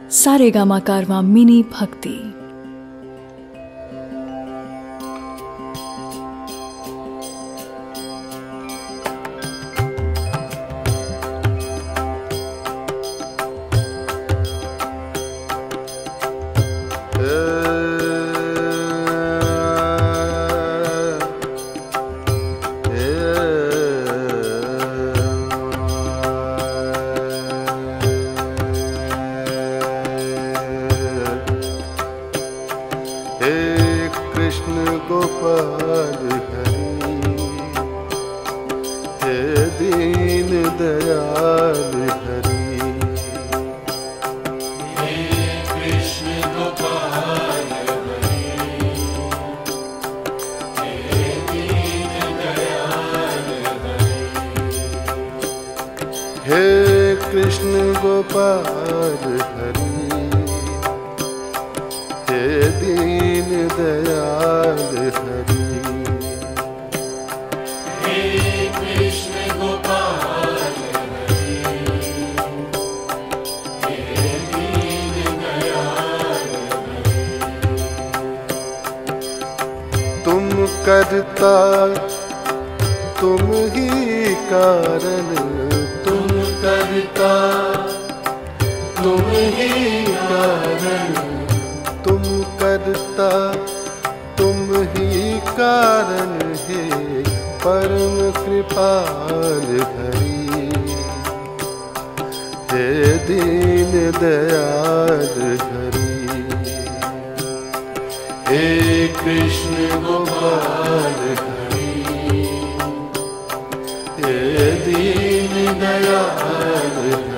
सारेगामा कारवां mini भक्ति। कृष्ण गोपाल हरि, हे दीन दयाल हरि। हे कृष्ण गोपाल हरि, हे दीन दयाल हरि। हे कृष्ण गोपाल हरि, हे दीन दयाल हरि। हे कृष्ण गोपाल हरि, हे दीन दयाल हरि। तुम करता तुम ही कारण, तुम करता तुम ही कारण, तुम करता तुम ही कारण, हे परम कृपाल हरि। हे दीन दयाल हरि, हे कृष्ण गोपाल हरि, हे दीन दयाल हरि।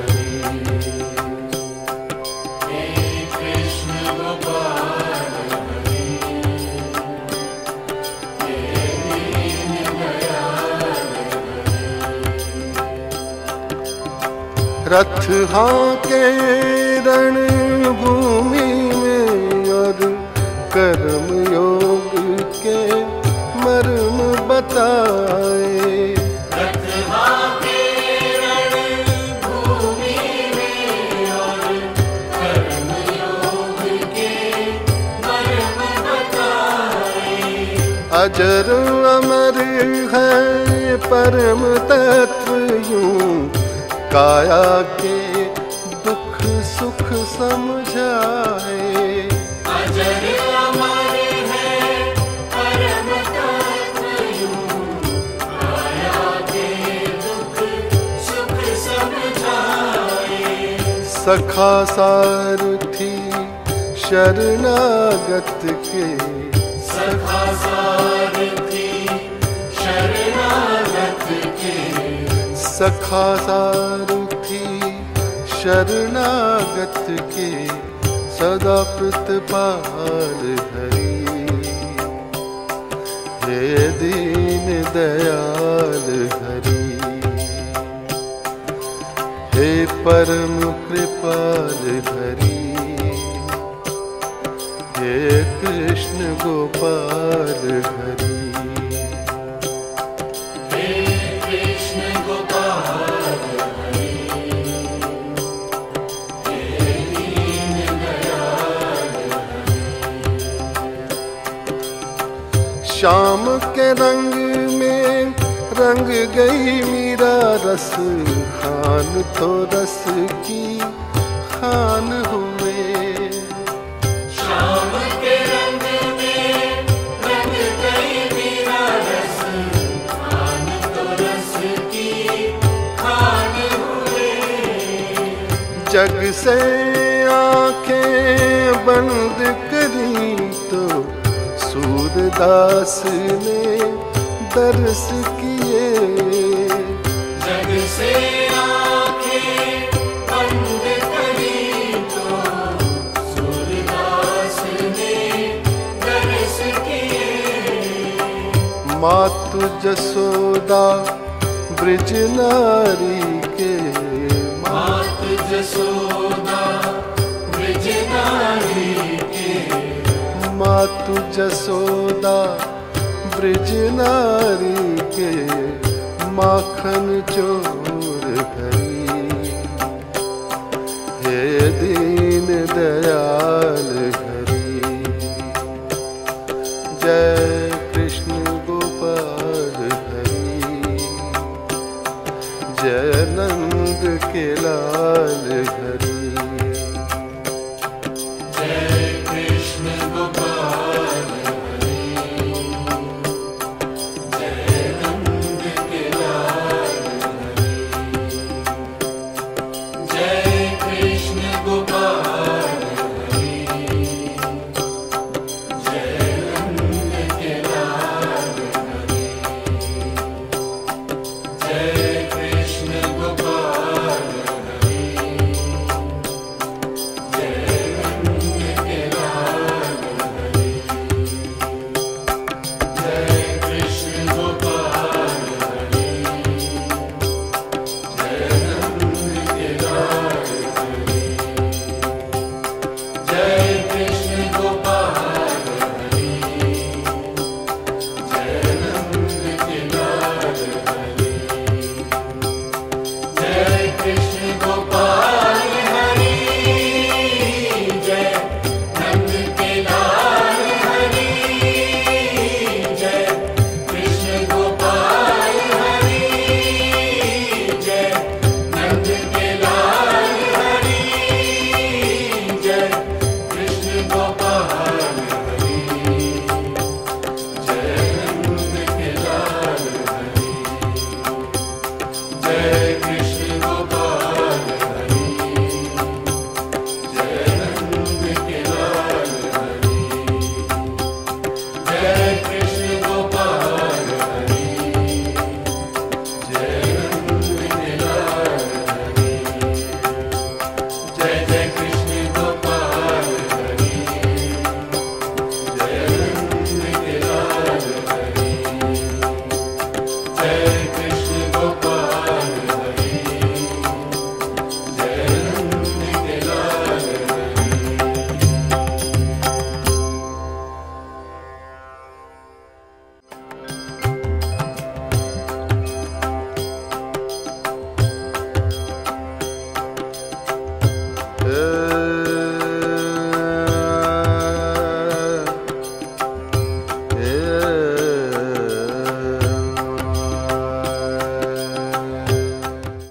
रथ हाके रण भूमि में, और कर्म योग के मर्म बताए। रथ हाके रण भूमि में, और कर्म योग के मर्म बताए। अजर अमर है परम तत्व यूं, काया के दुख सुख समझाए। अजर अमर है परम तत्व यूं, काया के दुख सुख समझाए। सखा सारथी शरणागत के, सखा सारथी शरणागत के। सखा सारथी शरणागत के, सदा प्रतिपाल हरि। हे दीन दयाल हरि, हे परम कृपाल हरि। हे कृष्ण गोपाल हरि, शाम के रंग में रंग गई मीरा रस, खान तो रस की खान हुए। शाम के रंग में रंग गई मीरा रस, खान तो रस की खान हुए। जग से आंखें बंद करी तो सूरदास ने दर्श किए। जग से आंखें बंद करी तो सूरदास ने दर्श किए। मातु जसोदा ब्रज नारी के, मातु जसोदा ब्रज नारी के। मातु जसोदा ब्रज नारी के, माखन चोर हरि। हे दीन दयाल हरि। जय कृष्ण गोपाल हरि, जय नंद के लाल